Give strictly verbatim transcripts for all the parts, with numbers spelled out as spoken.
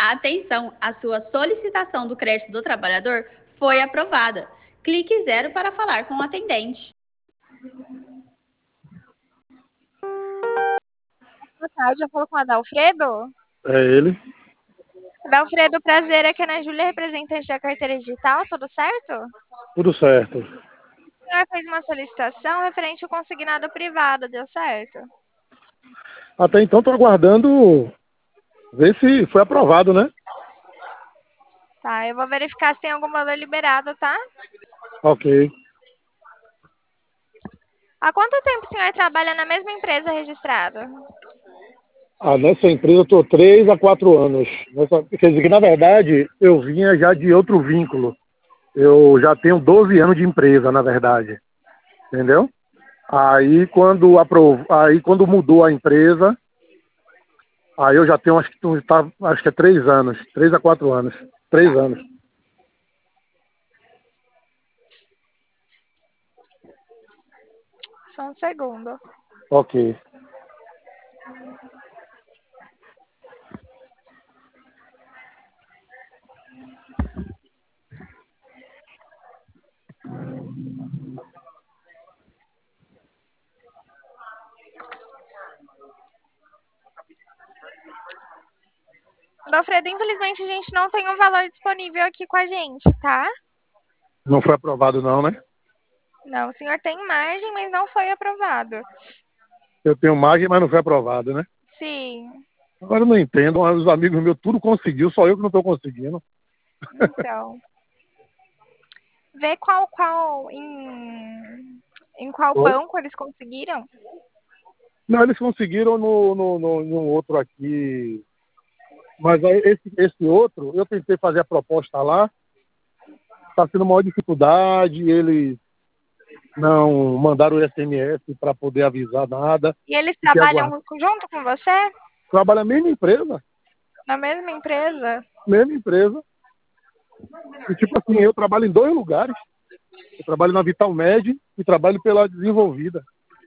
Atenção, a sua solicitação do crédito do trabalhador foi aprovada. Clique zero para falar com o atendente. Boa tarde, eu falo com o Adalfredo. É ele. Adalfredo, prazer, aqui é a Ana Júlia, representante da carteira digital, tudo certo? Tudo certo. O senhor fez uma solicitação referente ao consignado privado, deu certo? Até então estou aguardando ver se foi aprovado, né? Tá, eu vou verificar se tem algum valor liberado, tá? Ok. Há quanto tempo o senhor trabalha na mesma empresa registrada? Ah, nessa empresa eu estou três a quatro anos. Nessa, quer dizer que, na verdade, eu vinha já de outro vínculo. Eu já tenho doze anos de empresa, na verdade. Entendeu? Aí quando, aprov... aí, quando mudou a empresa, aí eu já tenho, acho que, tá, acho que é três anos. Três a quatro anos. Três Tá. anos. Só um segundo. Ok. Adalfredo, infelizmente a gente não tem um valor disponível aqui com a gente, tá? Não foi aprovado não, né? Não, o senhor tem margem, mas não foi aprovado. Eu tenho margem, mas não foi aprovado, né? Sim. Agora eu não entendo, os amigos meus tudo conseguiu, só eu que não estou conseguindo. Então. Vê qual, qual, em, em qual Oi? banco eles conseguiram? Não, eles conseguiram no, no, no, em um outro aqui. Mas aí esse, esse outro, eu tentei fazer a proposta lá, está sendo maior dificuldade, eles não mandaram o S M S para poder avisar nada. E eles Fiquei trabalham aguardando. junto com você? Trabalha na mesma empresa, Na mesma empresa? mesma empresa. E tipo assim, eu trabalho em dois lugares. Eu trabalho na Vital Med e trabalho pela Desenvolvida.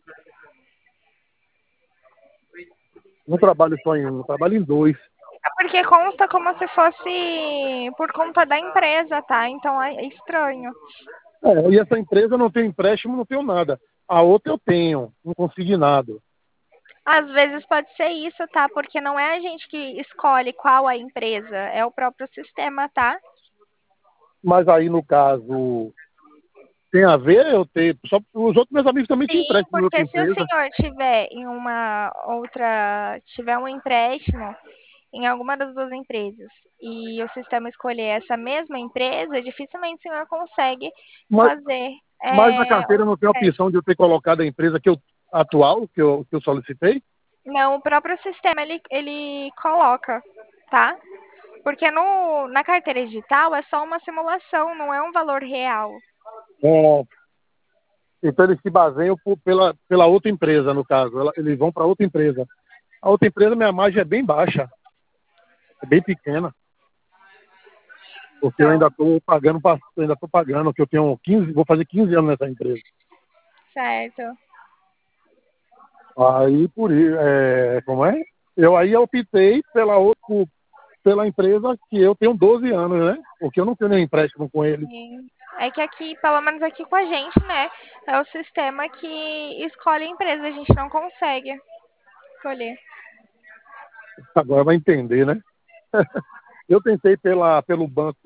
Não trabalho só em um, eu trabalho em dois. É porque consta como se fosse por conta da empresa, tá? Então é estranho. É, e essa empresa não tem empréstimo, não tenho nada. A outra eu tenho, um consignado. Às vezes pode ser isso, tá? Porque não é a gente que escolhe qual a empresa, é o próprio sistema, tá? Mas aí, no caso, tem a ver eu ter. Só, os outros meus amigos também tinham Sim, empréstimo em outra porque se o empresa. senhor tiver em uma outra, tiver um empréstimo em alguma das duas empresas e o sistema escolher essa mesma empresa, dificilmente o senhor consegue Mas, fazer mas na é, carteira o não tem a empréstimo. opção de eu ter colocado a empresa que eu, atual, que eu, que eu solicitei? Não, o próprio sistema ele, ele coloca, tá? Porque no, na carteira digital é só uma simulação, não é um valor real. É, então eles se baseiam por, pela, pela outra empresa, no caso. Ela- eles vão para outra empresa. A outra empresa, minha margem é bem baixa, é bem pequena. Porque eu ainda Então, estou pagando, pra- eu ainda estou pagando, que eu tenho quinze, vou fazer quinze anos nessa empresa. certo. Aí, por isso, é, como é? Eu aí optei pela, outra, pela empresa que eu tenho doze anos, né? Porque eu não tenho nenhum empréstimo com ele. Sim. É que aqui, pelo menos aqui com a gente, né? É o sistema que escolhe a empresa, a gente não consegue escolher. Agora vai entender, né? Eu tentei pela, pelo banco,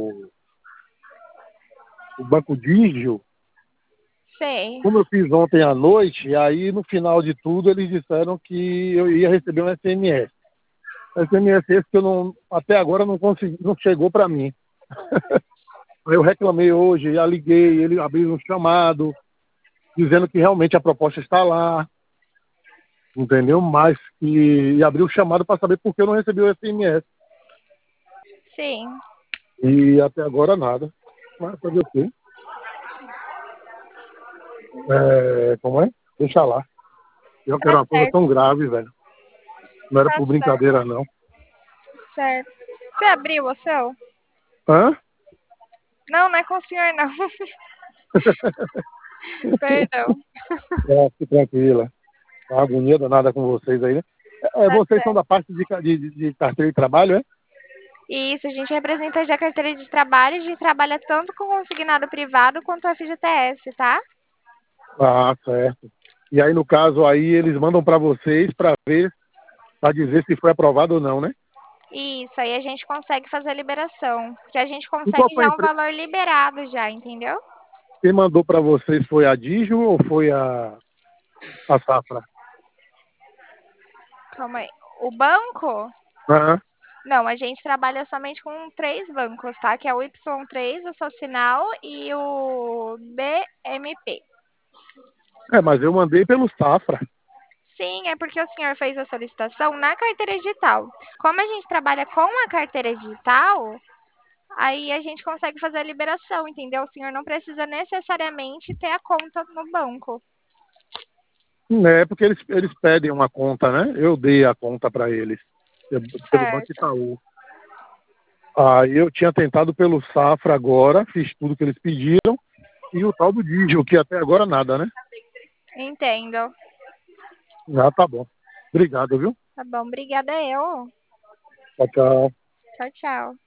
o banco Digio, Sei. como eu fiz ontem à noite, aí no final de tudo eles disseram que eu ia receber um S M S. S M S esse que eu não, até agora não consegui, não chegou para mim. Aí eu reclamei hoje, já liguei, ele abriu um chamado, dizendo que realmente a proposta está lá, entendeu? Mas que e abriu o chamado para saber por que eu não recebi o S M S. Sim. E até agora nada. Mas fazer o quê? É, como é? Deixa lá. Eu Tá quero uma coisa certo, tão grave, velho. Não era tá por certo, brincadeira, não. certo. Você abriu o seu? Hã? Não, não é com o senhor, não. Perdão. É, fique tranquila. Uma agonia danada com vocês aí, né? É, Tá vocês são certo. da parte de, ca- de, de de carteira de trabalho, é? Isso, a gente representa já a carteira de trabalho, a gente trabalha tanto com consignado privado quanto F G T S, tá? Ah, certo. E aí, no caso, aí eles mandam para vocês para ver, para dizer se foi aprovado ou não, né? Isso, aí a gente consegue fazer a liberação, que a gente E qual consegue foi a já um empresa? valor liberado já, entendeu? Quem mandou para vocês foi a Digio ou foi a, a Safra? Calma aí. O banco? Aham. Não, a gente trabalha somente com três bancos, tá? Que é o Y três, o Socinal e o B M P. É, mas eu mandei pelo Safra. Sim, é porque o senhor fez a solicitação na carteira digital. Como a gente trabalha com a carteira digital, aí a gente consegue fazer a liberação, entendeu? O senhor não precisa necessariamente ter a conta no banco. É, porque eles, eles pedem uma conta, né? Eu dei a conta para eles, pelo Banco Certo. Itaú. Aí eu tinha tentado pelo Safra agora, fiz tudo que eles pediram, e o tal do Digio, que até agora nada, né? Entendo. Ah, tá bom. Obrigado, viu? Tá bom, obrigada eu. Tchau, tchau. Tchau, tchau.